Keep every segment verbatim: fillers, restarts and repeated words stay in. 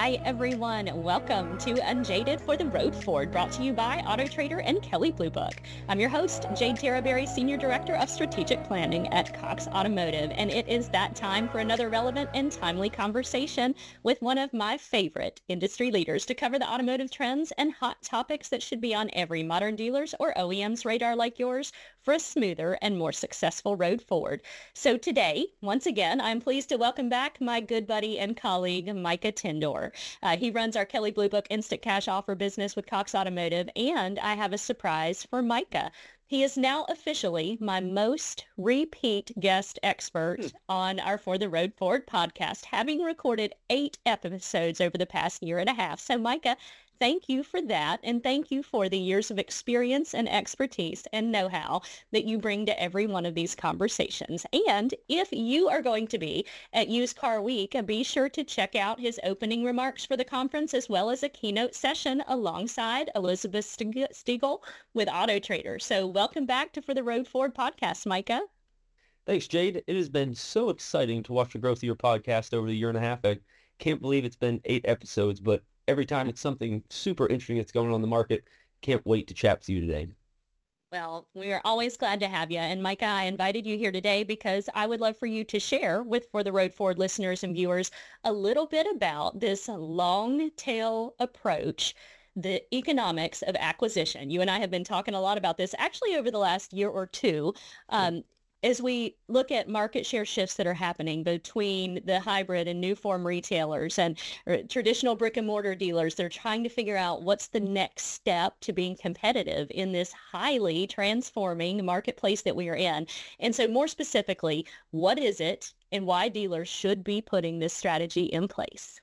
Hi, everyone. Welcome to Unjaded for the Road Forward, brought to you by Auto Trader and Kelley Blue Book. I'm your host, Jade Terraberry, Senior Director of Strategic Planning at Cox Automotive, and it is that time for another relevant and timely conversation with one of my favorite industry leaders to cover the automotive trends and hot topics that should be on every modern dealer's or O E M's radar like yours for a smoother and more successful road forward. So today, once again, I'm pleased to welcome back my good buddy and colleague, Micah Tindor. Uh, he runs our Kelley Blue Book Instant Cash Offer business with Cox Automotive, and I have a surprise for Micah. He is now officially my most repeat guest expert mm. on our For the Road Forward podcast, having recorded eight episodes over the past year and a half. So Micah, thank you for that, and thank you for the years of experience and expertise and know-how that you bring to every one of these conversations. And if you are going to be at Used Car Week, be sure to check out his opening remarks for the conference, as well as a keynote session alongside Elizabeth Stiegel with Auto Trader. So welcome back to For the Road Forward podcast, Micah. Thanks, Jade. It has been so exciting to watch the growth of your podcast over the year and a half. I can't believe it's been eight episodes, but every time it's something super interesting that's going on in the market, can't wait to chat with you today. Well, we are always glad to have you. And Micah, I invited you here today because I would love for you to share with For the Road Forward listeners and viewers a little bit about this long tail approach, the economics of acquisition. You and I have been talking a lot about this actually over the last year or two. Um, As we look at market share shifts that are happening between the hybrid and new form retailers and traditional brick and mortar dealers, they're trying to figure out what's the next step to being competitive in this highly transforming marketplace that we are in. And so more specifically, what is it and why dealers should be putting this strategy in place?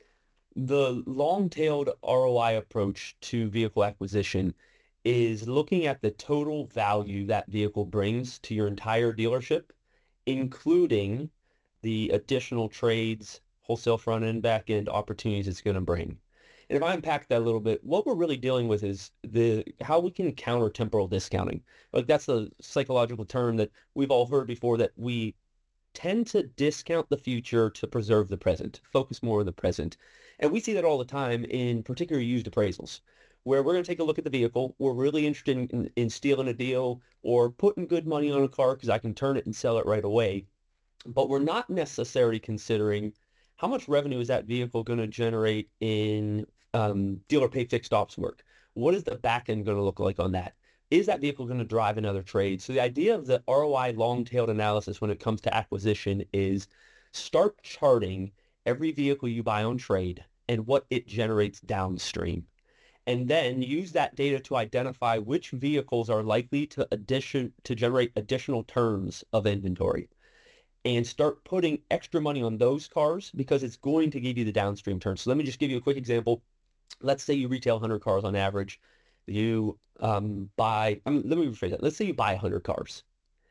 The long-tailed R O I approach to vehicle acquisition is looking at the total value that vehicle brings to your entire dealership, including the additional trades, wholesale front end, back end opportunities it's going to bring. And if I unpack that a little bit, what we're really dealing with is the how we can counter temporal discounting. Like that's a psychological term that we've all heard before, that we tend to discount the future to preserve the present, focus more on the present. And we see that all the time in particularly used appraisals, where we're going to take a look at the vehicle. We're really interested in, in, in stealing a deal or putting good money on a car because I can turn it and sell it right away. But we're not necessarily considering how much revenue is that vehicle going to generate in um, dealer pay fixed ops work. What is the back end going to look like on that? Is that vehicle going to drive another trade? So the idea of the R O I long-tailed analysis when it comes to acquisition is start charting every vehicle you buy on trade and what it generates downstream. And then use that data to identify which vehicles are likely to addition to generate additional turns of inventory, and start putting extra money on those cars because it's going to give you the downstream turns. So let me just give you a quick example. Let's say you retail one hundred cars on average. You um, buy, I mean, let me rephrase that. Let's say you buy one hundred cars.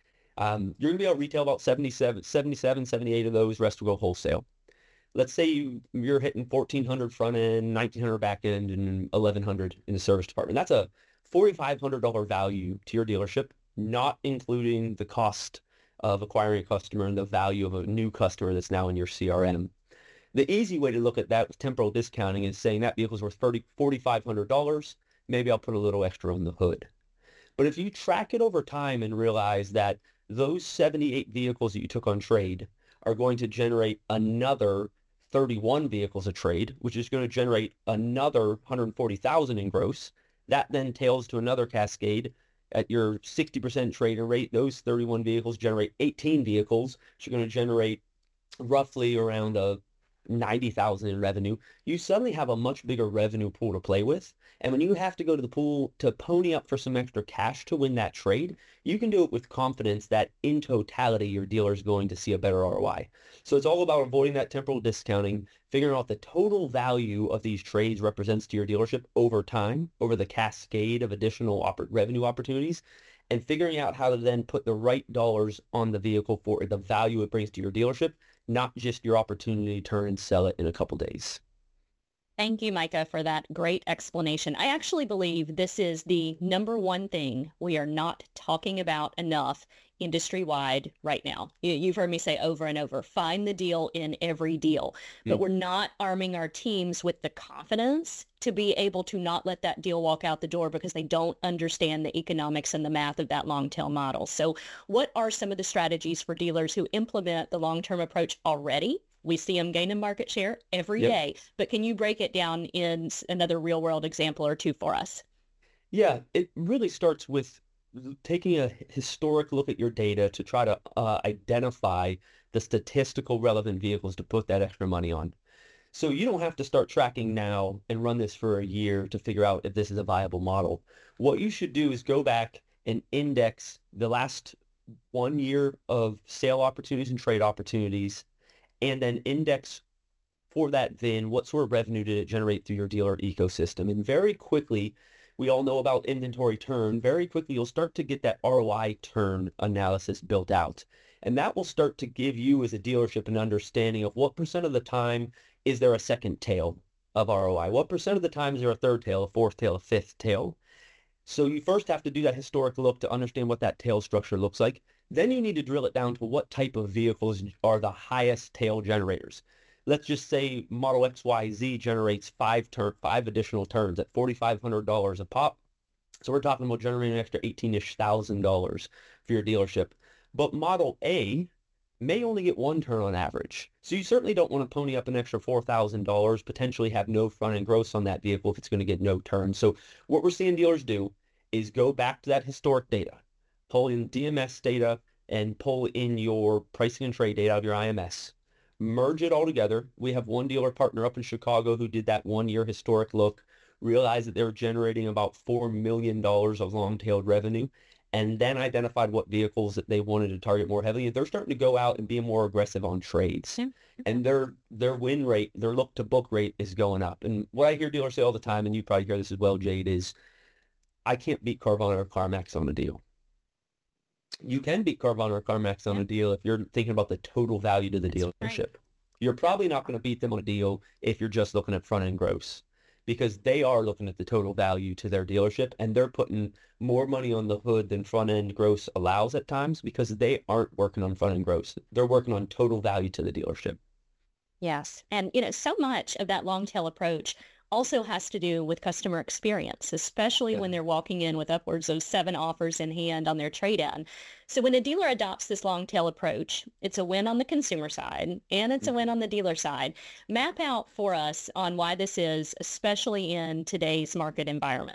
Um, you're going to be able to retail about seventy-seven, seventy-seven, seventy-eight of those. Rest will go wholesale. Let's say you, you're hitting fourteen hundred front end, nineteen hundred back end, and eleven hundred in the service department. That's a four thousand five hundred dollars value to your dealership, not including the cost of acquiring a customer and the value of a new customer that's now in your C R M. The easy way to look at that with temporal discounting is saying that vehicle's worth four thousand five hundred dollars. Maybe I'll put a little extra on the hood. But if you track it over time and realize that those seventy-eight vehicles that you took on trade are going to generate another thirty-one vehicles a trade, which is going to generate another one hundred forty thousand in gross. That then tails to another cascade. At your sixty percent trader rate, those thirty-one vehicles generate eighteen vehicles, which are going to generate roughly around a ninety thousand in revenue. You suddenly have a much bigger revenue pool to play with. And when you have to go to the pool to pony up for some extra cash to win that trade, you can do it with confidence that in totality, your dealer is going to see a better R O I. So it's all about avoiding that temporal discounting, figuring out the total value of these trades represents to your dealership over time, over the cascade of additional op- revenue opportunities, and figuring out how to then put the right dollars on the vehicle for the value it brings to your dealership, not just your opportunity to turn and sell it in a couple days. Thank you, Micah, for that great explanation. I actually believe this is the number one thing we are not talking about enough industry-wide right now. You, you've heard me say over and over, find the deal in every deal. But Mm. we're not arming our teams with the confidence to be able to not let that deal walk out the door because they don't understand the economics and the math of that long tail model. So what are some of the strategies for dealers who implement the long-term approach already? We see them gaining market share every Yep. day, but can you break it down in s- another real world example or two for us? Yeah, it really starts with l- taking a h- historic look at your data to try to uh, identify the statistical relevant vehicles to put that extra money on. So you don't have to start tracking now and run this for a year to figure out if this is a viable model. What you should do is go back and index the last one year of sale opportunities and trade opportunities, and then index for that then what sort of revenue did it generate through your dealer ecosystem. And very quickly, we all know about inventory turn. Very quickly, you'll start to get that R O I turn analysis built out. And that will start to give you as a dealership an understanding of what percent of the time is there a second tail of R O I? What percent of the time is there a third tail, a fourth tail, a fifth tail? So you first have to do that historic look to understand what that tail structure looks like. Then you need to drill it down to what type of vehicles are the highest tail generators. Let's just say Model X Y Z generates five turn, five additional turns at four thousand five hundred dollars a pop. So we're talking about generating an extra eighteen-ish thousand dollars for your dealership. But Model A may only get one turn on average. So you certainly don't want to pony up an extra four thousand dollars, potentially have no front end gross on that vehicle if it's going to get no turns. So what we're seeing dealers do is go back to that historic data, pull in D M S data and pull in your pricing and trade data out of your I M S, merge it all together. We have one dealer partner up in Chicago who did that one year historic look, realized that they were generating about four million dollars of long-tailed revenue, and then identified what vehicles that they wanted to target more heavily. They're starting to go out and be more aggressive on trades. Yeah. And their their win rate, their look to book rate is going up. And what I hear dealers say all the time, and you probably hear this as well, Jade, is I can't beat Carvana or CarMax on a deal. You can beat Carvana or CarMax on Yeah. a deal if you're thinking about the total value to the That's right. dealership. You're probably not going to beat them on a deal if you're just looking at front end gross, because they are looking at the total value to their dealership and they're putting more money on the hood than front end gross allows at times because they aren't working on front end gross. They're working on total value to the dealership. Yes. And, you know, so much of that long tail approach also has to do with customer experience, especially Yeah. when they're walking in with upwards of seven offers in hand on their trade-in. So when a dealer adopts this long tail approach, it's a win on the consumer side and it's a win on the dealer side. Map out for us on why this is, especially in today's market environment.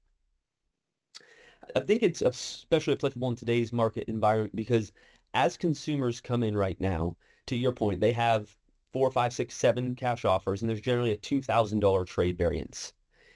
I think it's especially applicable in today's market environment because as consumers come in right now, to your point, they have four, five, six, seven cash offers, and there's generally a two thousand dollars trade variance.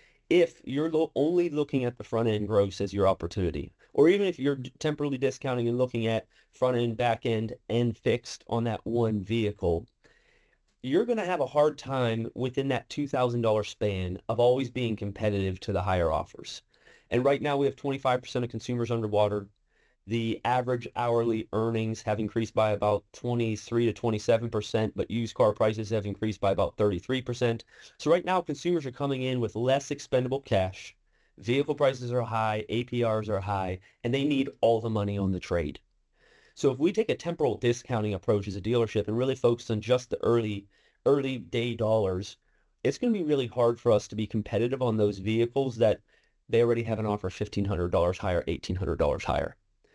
If you're lo- only looking at the front end gross as your opportunity, or even if you're d- temporarily discounting and looking at front end, back end, and fixed on that one vehicle, you're going to have a hard time within that two thousand dollars span of always being competitive to the higher offers. And right now we have twenty-five percent of consumers underwater. The average hourly earnings have increased by about twenty-three to twenty-seven percent, but used car prices have increased by about thirty-three percent. So right now consumers are coming in with less expendable cash. Vehicle prices are high, A P Rs are high, and they need all the money on the trade. So if we take a temporal discounting approach as a dealership and really focus on just the early, early day dollars, it's going to be really hard for us to be competitive on those vehicles that they already have an offer fifteen hundred dollars higher, eighteen hundred dollars higher.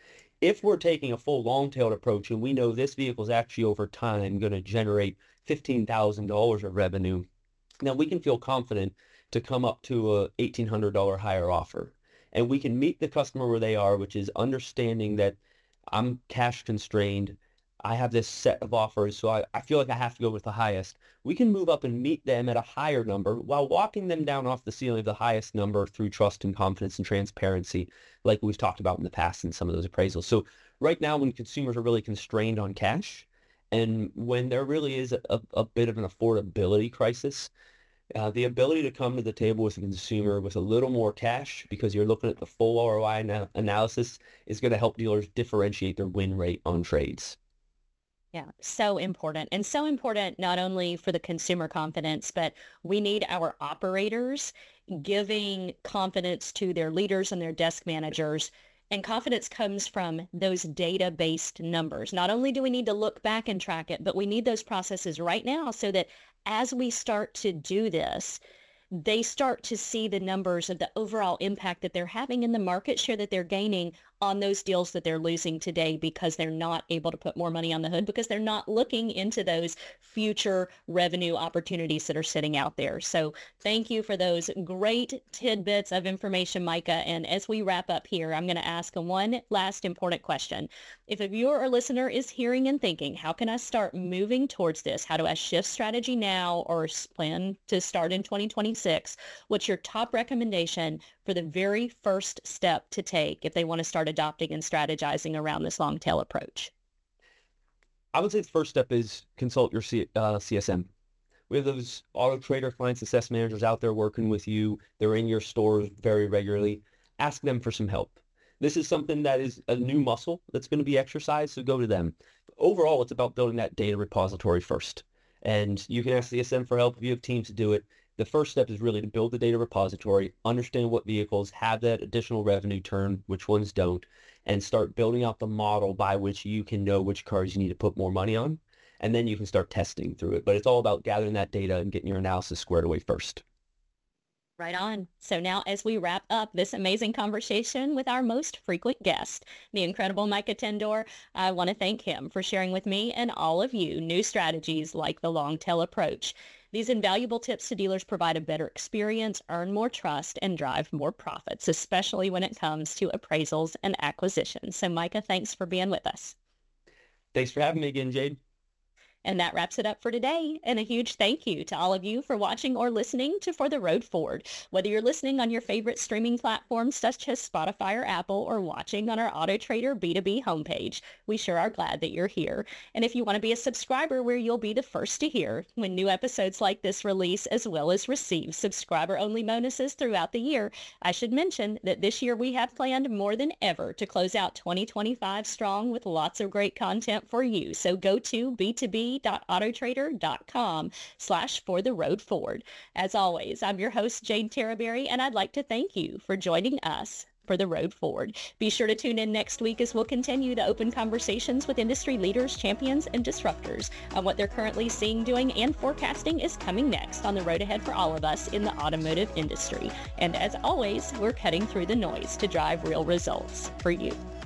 If we're taking a full long-tailed approach and we know this vehicle is actually over time going to generate fifteen thousand dollars of revenue, now we can feel confident to come up to a eighteen hundred dollars higher offer. And we can meet the customer where they are, which is understanding that I'm cash constrained. I have this set of offers, so I, I feel like I have to go with the highest. We can move up and meet them at a higher number while walking them down off the ceiling of the highest number through trust and confidence and transparency, like we've talked about in the past in some of those appraisals. So right now, when consumers are really constrained on cash, and when there really is a, a bit of an affordability crisis, uh, the ability to come to the table with a consumer with a little more cash because you're looking at the full R O I ana- analysis is going to help dealers differentiate their win rate on trades. Yeah, so important. And so important not only for the consumer confidence, but we need our operators giving confidence to their leaders and their desk managers And confidence comes from those data-based numbers. Not only do we need to look back and track it, but we need those processes right now so that as we start to do this, they start to see the numbers of the overall impact that they're having in the market share that they're gaining on those deals that they're losing today because they're not able to put more money on the hood, because they're not looking into those future revenue opportunities that are sitting out there. So thank you for those great tidbits of information, Micah. And as we wrap up here, I'm going to ask one last important question. If a viewer or listener is hearing and thinking, how can I start moving towards this? How do I shift strategy now or plan to start in twenty twenty-six? What's your top recommendation for the very first step to take if they want to start adopting and strategizing around this long tail approach? I would say the first step is consult your C, uh, C S M. We have those auto trader client success managers out there working with you. They're in your stores very regularly. Ask them for some help. This is something that is a new muscle that's going to be exercised, so go to them. Overall, it's about building that data repository first. And you can ask C S M for help if you have teams to do it. The first step is really to build the data repository, understand what vehicles have that additional revenue turn, which ones don't, and start building out the model by which you can know which cars you need to put more money on. And then you can start testing through it. But it's all about gathering that data and getting your analysis squared away first. Right on. So now as we wrap up this amazing conversation with our most frequent guest, the incredible Micah Tendor, I want to thank him for sharing with me and all of you new strategies like the long tail approach. These invaluable tips to dealers provide a better experience, earn more trust, and drive more profits, especially when it comes to appraisals and acquisitions. So Micah, thanks for being with us. Thanks for having me again, Jade. And that wraps it up for today. And a huge thank you to all of you for watching or listening to For the Road Forward. Whether you're listening on your favorite streaming platforms such as Spotify or Apple, or watching on our AutoTrader B two B homepage, we sure are glad that you're here. And if you want to be a subscriber where you'll be the first to hear when new episodes like this release, as well as receive subscriber-only bonuses throughout the year, I should mention that this year we have planned more than ever to close out twenty twenty-five strong with lots of great content for you. So go to B two B autotrader.com slash for the road forward. As always, I'm your host, Jade Terraberry, and I'd like to thank you for joining us for the road forward. Be sure to tune in next week as we'll continue to open conversations with industry leaders, champions, and disruptors on what they're currently seeing, doing, and forecasting is coming next on the road ahead for all of us in the automotive industry. And as always, we're cutting through the noise to drive real results for you.